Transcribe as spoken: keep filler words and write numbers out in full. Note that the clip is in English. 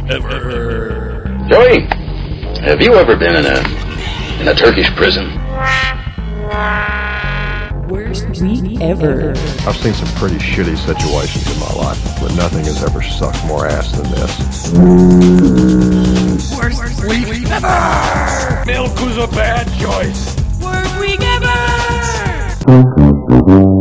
ever. Joey, have you ever been in a in a Turkish prison? Worst week ever. I've seen some pretty shitty situations in my life, but nothing has ever sucked more ass than this. Worst, Worst week, week ever. Milk was a bad choice. Worst week ever.